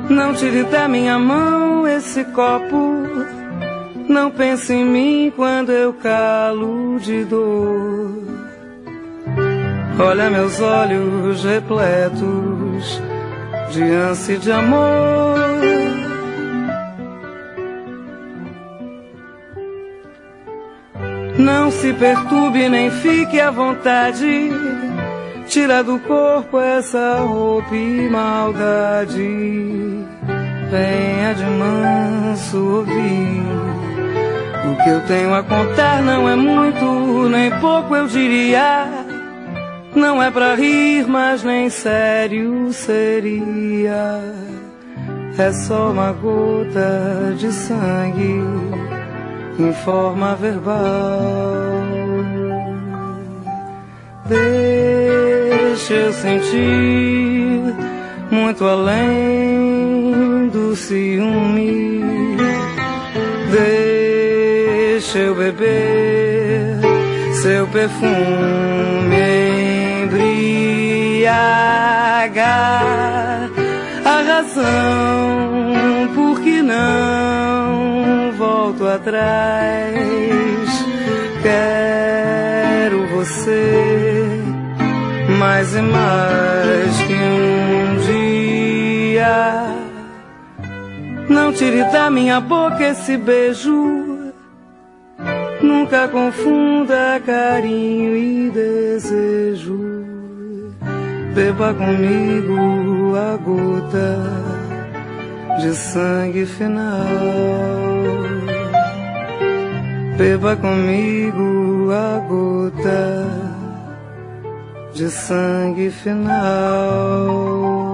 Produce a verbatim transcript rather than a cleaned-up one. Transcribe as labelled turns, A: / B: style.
A: Não tire da minha mão esse copo. Não pense em mim quando eu calo de dor. Olha meus olhos repletos de ânsia e de amor. Não se perturbe nem fique à vontade. Tira do corpo essa roupa e maldade. Venha de manso ouvir. O que eu tenho a contar não é muito, nem pouco eu diria. Não é pra rir, mas nem sério seria. É só uma gota de sangue em forma verbal. Deixa eu sentir muito além do ciúme. Deixa eu beber seu perfume, embriagar a razão por que não volto atrás. Quero você mais e mais que um dia. Não tire da minha boca esse beijo. Nunca confunda carinho e desejo. Beba comigo a gota de sangue final. Beba comigo a gota de sangue final.